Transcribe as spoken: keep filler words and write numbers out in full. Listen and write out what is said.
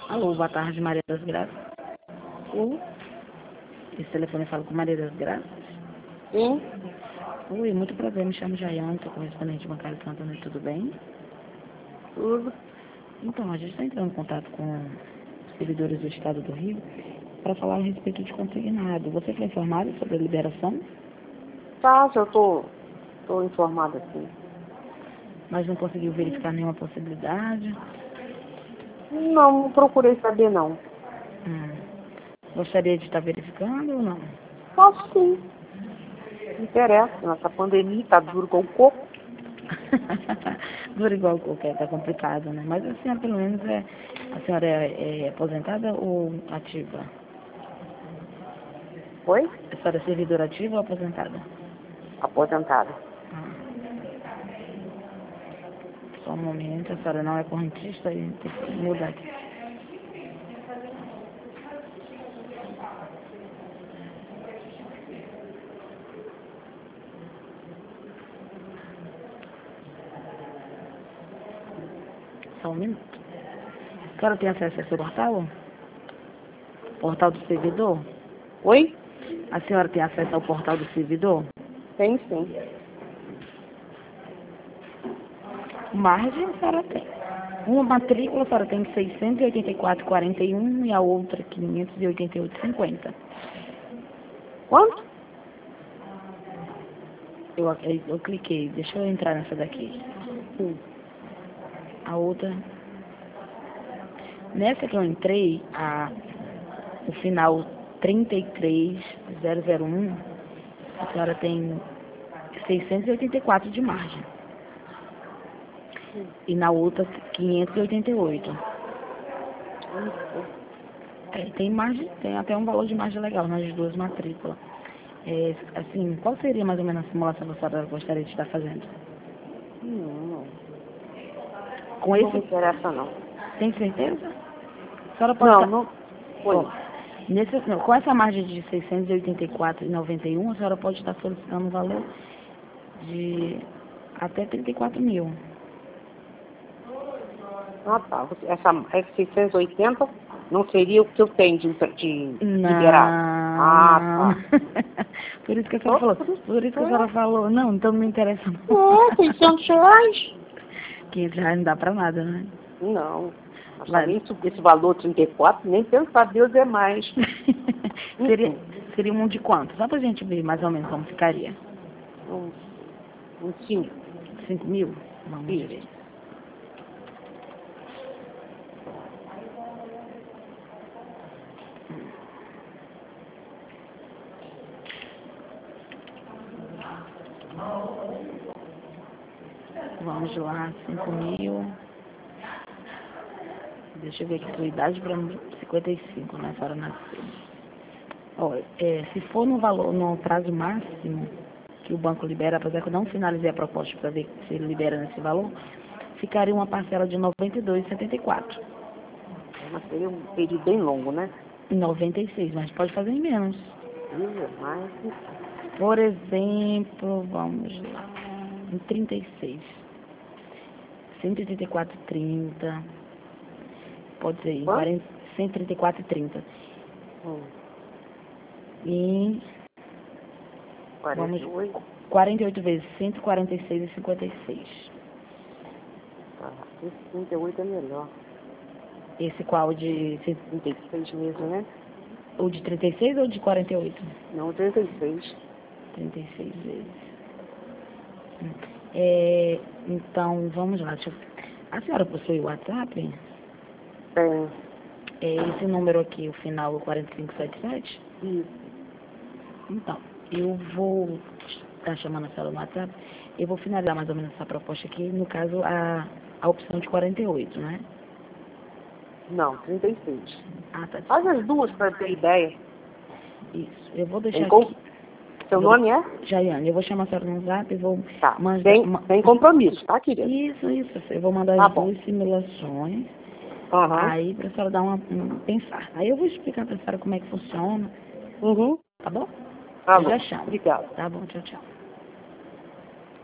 Alô, boa tarde, Maria das Graças. Sim, Esse telefone fala com Maria das Graças. sim, Oi, muito prazer, me chamo Jaiane, sou correspondente bancário Santana, tudo bem? tudo. Então, a gente está entrando em contato com os servidores do Estado do Rio para falar a respeito de consignado. Você foi informado sobre a liberação, Tá, já tô, tô informada sim. mas não conseguiu verificar nenhuma possibilidade? Não, não procurei saber não. Hum. Gostaria de estar verificando ou não? Posso sim, não interessa. Nessa pandemia tá duro com o coco. Dura igual qualquer, tá complicado, né? Mas a senhora, pelo menos, é, a senhora é, é aposentada ou ativa? Oi? A senhora é servidora ativa ou aposentada? Aposentada. Ah, só um momento, a senhora não é correntista e tem que mudar aqui. Só um minuto. A senhora tem acesso ao seu portal? Portal do servidor? Oi? A senhora tem acesso ao portal do servidor? Tem sim. Margem a senhora tem. Uma matrícula a senhora tem seiscentos e oitenta e quatro vírgula quarenta e um e a outra quinhentos e oitenta e oito vírgula cinquenta. Quanto? Eu, eu, eu cliquei, deixa eu entrar nessa daqui. Sim. A outra. Nessa que eu entrei, a, o final trinta e três mil um, a senhora tem seiscentos e oitenta e quatro de margem. E na outra quinhentos e oitenta e oito. É, tem margem, tem até um valor de margem legal nas duas matrículas. É, assim, qual seria mais ou menos a simulação que a senhora gostaria de estar fazendo? Não, não. Com Não me esse, interessa não. tem certeza? A senhora pode Não, estar... não. Oi. Ó, nesse, não, com essa margem de seiscentos e oitenta e quatro vírgula noventa e um, a senhora pode estar solicitando um valor de até trinta e quatro mil. Ah, tá. Essa, essa seiscentos e oitenta não seria o que eu tenho de, de liberado. Não. Ah, tá. Por isso que a senhora falou. Por isso que a senhora falou. Não, então não me interessa não. É, seiscentos reais? quinhentos reais não dá pra nada, né? Não. Mas Vai. também esse valor trinta e quatro, nem pensar, Deus é mais. seria, seria um de quanto? Só pra gente ver mais ou menos como ficaria. Um, um cinco. cinco mil? Vamos Isso. ver. Vamos lá, cinco mil. Deixa eu ver aqui sua idade para cinquenta e cinco, né? A senhora nasceu. Olha, é, se for no valor, no prazo máximo que o banco libera, apesar que eu não finalizei a proposta para ver se ele libera nesse valor, ficaria uma parcela de noventa e dois vírgula setenta e quatro. Mas seria um período bem longo, né? noventa e seis, mas pode fazer em menos. Deus é mais. Por exemplo, vamos lá, em trinta e seis. cento e oitenta e quatro vírgula trinta. Pode ser em quarenta, cento e trinta e quatro vírgula trinta. Hum. Em quarenta e oito. vamos, quarenta e oito vezes cento e quarenta e seis vírgula cinquenta e seis. Tá. Esse trinta e oito é melhor. Esse qual de trinta e seis mesmo, né? o de trinta e seis ou de quarenta e oito? Não, trinta e seis. trinta e seis vezes. É, então, vamos lá. Deixa eu... A senhora possui o WhatsApp? Tem. É esse número aqui, o final é quarenta e cinco setenta e sete? Isso. Então, eu vou estar chamando a senhora no WhatsApp. Eu vou finalizar mais ou menos essa proposta aqui. No caso, a, a opção de quarenta e oito, né? Não, trinta e seis. Ah, tá. Faz as duas para ter ideia. Isso. Eu vou deixar Tem com... aqui. Seu Vou... nome é? Jaiane, eu vou chamar a senhora no WhatsApp e vou Tá. mandar... Sem, ma- sem compromisso, tá, querida? Isso, isso. Eu vou mandar Tá as bom. duas simulações. Aham. Aí, pra senhora dar uma, um pensar. Aí eu vou explicar pra senhora como é que funciona. Uhum. Tá bom? Tá Eu bom. já chamo. Obrigada. Tá bom, tchau, tchau.